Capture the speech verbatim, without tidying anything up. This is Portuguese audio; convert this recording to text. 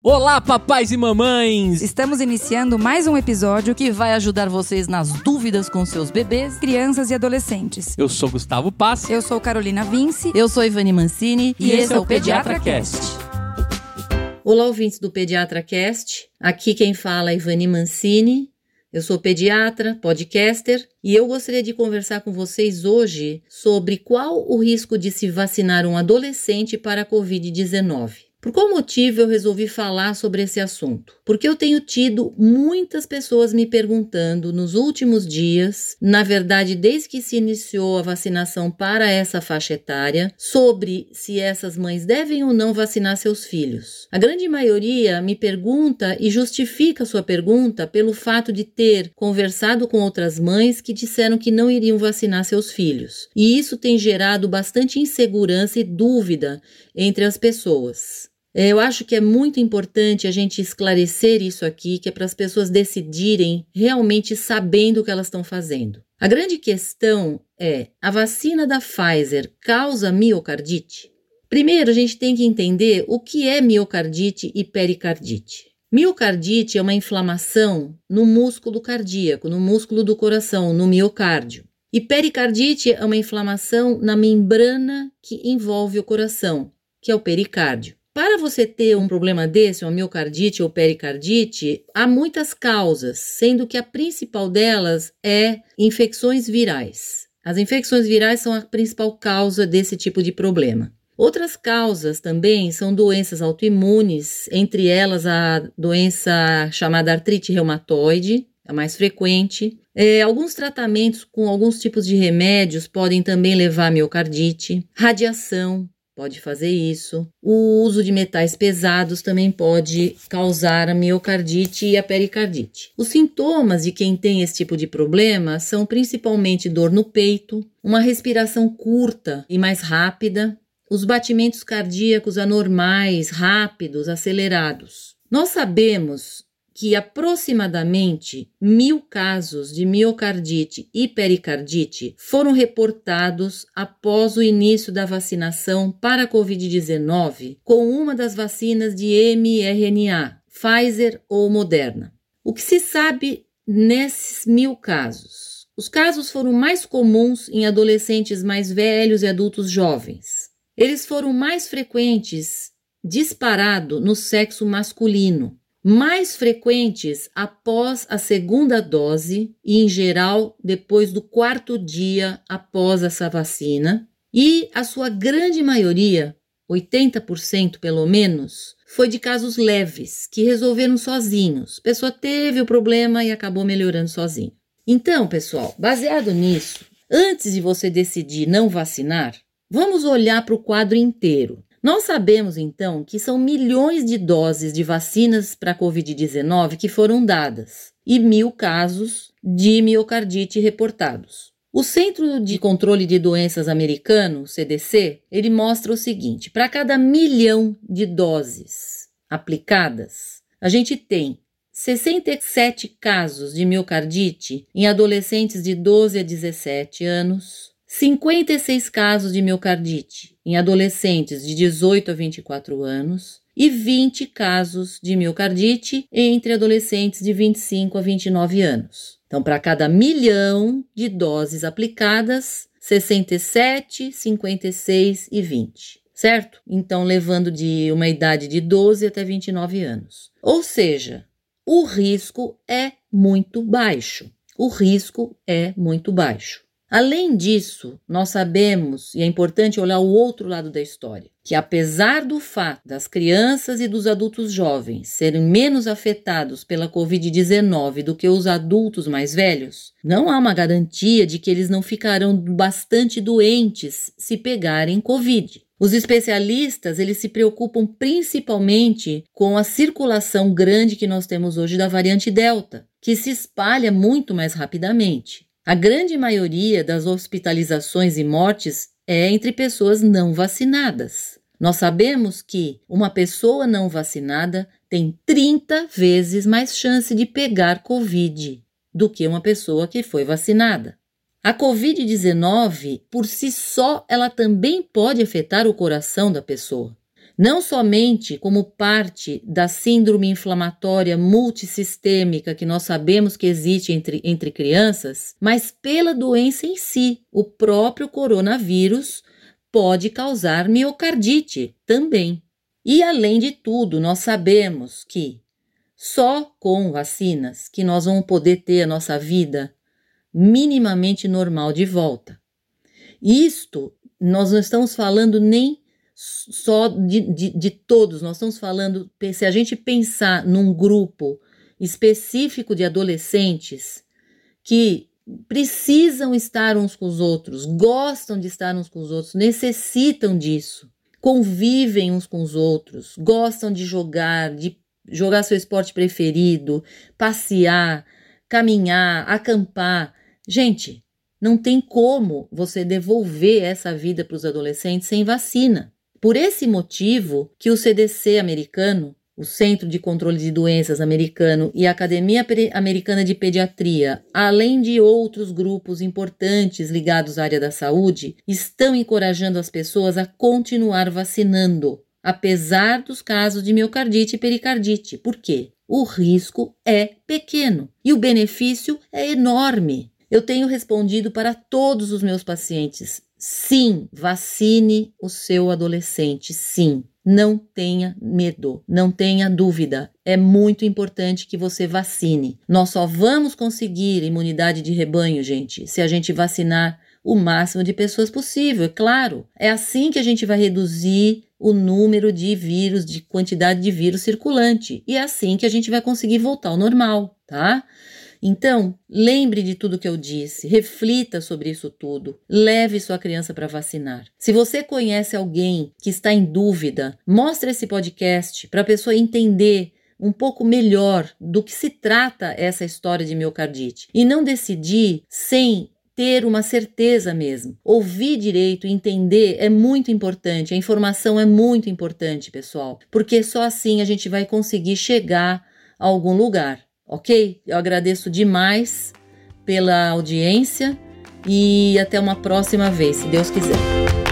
Olá, papais e mamães! Estamos iniciando mais um episódio que vai ajudar vocês nas dúvidas com seus bebês, crianças e adolescentes. Eu sou Gustavo Passi. Eu sou Carolina Vince. Eu sou Ivani Mancini. E, e esse é o Pediatra Cast. Olá, ouvintes do Pediatra Cast. Aqui quem fala é Ivani Mancini. Eu sou pediatra, podcaster, e eu gostaria de conversar com vocês hoje sobre qual o risco de se vacinar um adolescente para a covid dezenove. Por qual motivo eu resolvi falar sobre esse assunto? Porque eu tenho tido muitas pessoas me perguntando nos últimos dias, na verdade desde que se iniciou a vacinação para essa faixa etária, sobre se essas mães devem ou não vacinar seus filhos. A grande maioria me pergunta e justifica sua pergunta pelo fato de ter conversado com outras mães que disseram que não iriam vacinar seus filhos. E isso tem gerado bastante insegurança e dúvida entre as pessoas. Eu acho que é muito importante a gente esclarecer isso aqui, que é para as pessoas decidirem realmente sabendo o que elas estão fazendo. A grande questão é, a vacina da Pfizer causa miocardite? Primeiro, a gente tem que entender o que é miocardite e pericardite. Miocardite é uma inflamação no músculo cardíaco, no músculo do coração, no miocárdio. E pericardite é uma inflamação na membrana que envolve o coração, que é o pericárdio. Para você ter um problema desse, uma miocardite ou pericardite, há muitas causas, sendo que a principal delas é infecções virais. As infecções virais são a principal causa desse tipo de problema. Outras causas também são doenças autoimunes, entre elas a doença chamada artrite reumatoide, a mais frequente. É, alguns tratamentos com alguns tipos de remédios podem também levar a miocardite, radiação pode fazer isso. O uso de metais pesados também pode causar a miocardite e a pericardite. Os sintomas de quem tem esse tipo de problema são principalmente dor no peito, uma respiração curta e mais rápida, os batimentos cardíacos anormais, rápidos, acelerados. Nós sabemos que aproximadamente mil casos de miocardite e pericardite foram reportados após o início da vacinação para a covid dezenove com uma das vacinas de mRNA, Pfizer ou Moderna. O que se sabe nesses mil casos? Os casos foram mais comuns em adolescentes mais velhos e adultos jovens. Eles foram mais frequentes, disparado, no sexo masculino. Mais frequentes após a segunda dose e, em geral, depois do quarto dia após essa vacina. E a sua grande maioria, oitenta por cento pelo menos, foi de casos leves, que resolveram sozinhos. A pessoa teve o problema e acabou melhorando sozinha. Então, pessoal, baseado nisso, antes de você decidir não vacinar, vamos olhar para o quadro inteiro. Nós sabemos, então, que são milhões de doses de vacinas para a covid dezenove que foram dadas e mil casos de miocardite reportados. O Centro de Controle de Doenças americano, C D C, ele mostra o seguinte: para cada milhão de doses aplicadas, a gente tem sessenta e sete casos de miocardite em adolescentes de doze a dezessete anos, cinquenta e seis casos de miocardite em adolescentes de dezoito a vinte e quatro anos e vinte casos de miocardite entre adolescentes de vinte e cinco a vinte e nove anos. Então, para cada milhão de doses aplicadas, sessenta e sete, cinquenta e seis e vinte, certo? Então, levando de uma idade de doze até vinte e nove anos. Ou seja, o risco é muito baixo. O risco é muito baixo. Além disso, nós sabemos, e é importante olhar o outro lado da história, que apesar do fato das crianças e dos adultos jovens serem menos afetados pela covid dezenove do que os adultos mais velhos, não há uma garantia de que eles não ficarão bastante doentes se pegarem Covid. Os especialistas, eles se preocupam principalmente com a circulação grande que nós temos hoje da variante Delta, que se espalha muito mais rapidamente. A grande maioria das hospitalizações e mortes é entre pessoas não vacinadas. Nós sabemos que uma pessoa não vacinada tem trinta vezes mais chance de pegar Covid do que uma pessoa que foi vacinada. A covid dezenove, por si só, ela também pode afetar o coração da pessoa. não somente como parte da síndrome inflamatória multissistêmica que nós sabemos que existe entre, entre crianças, mas pela doença em si. O próprio coronavírus pode causar miocardite também. E além de tudo, nós sabemos que só com vacinas que nós vamos poder ter a nossa vida minimamente normal de volta. Isto, nós não estamos falando nem só de, de, de todos, nós estamos falando, se a gente pensar num grupo específico de adolescentes que precisam estar uns com os outros, gostam de estar uns com os outros, necessitam disso, convivem uns com os outros, gostam de jogar, de jogar seu esporte preferido, passear, caminhar, acampar. Gente, não tem como você devolver essa vida para os adolescentes sem vacina. Por esse motivo que o C D C americano, o Centro de Controle de Doenças americano e a Academia Americana de Pediatria, além de outros grupos importantes ligados à área da saúde, estão encorajando as pessoas a continuar vacinando, apesar dos casos de miocardite e pericardite. Por quê? O risco é pequeno e o benefício é enorme. Eu tenho respondido para todos os meus pacientes: sim, vacine o seu adolescente, sim. Não tenha medo, não tenha dúvida. É muito importante que você vacine. Nós só vamos conseguir imunidade de rebanho, gente, se a gente vacinar o máximo de pessoas possível, é claro. É assim que a gente vai reduzir o número de vírus, de quantidade de vírus circulante. E é assim que a gente vai conseguir voltar ao normal, tá? Então, lembre de tudo que eu disse, reflita sobre isso tudo, leve sua criança para vacinar. Se você conhece alguém que está em dúvida, mostre esse podcast para a pessoa entender um pouco melhor do que se trata essa história de miocardite e não decidir sem ter uma certeza mesmo. Ouvir direito e entender é muito importante, a informação é muito importante, pessoal, porque só assim a gente vai conseguir chegar a algum lugar. Ok? Eu agradeço demais pela audiência e até uma próxima vez, se Deus quiser.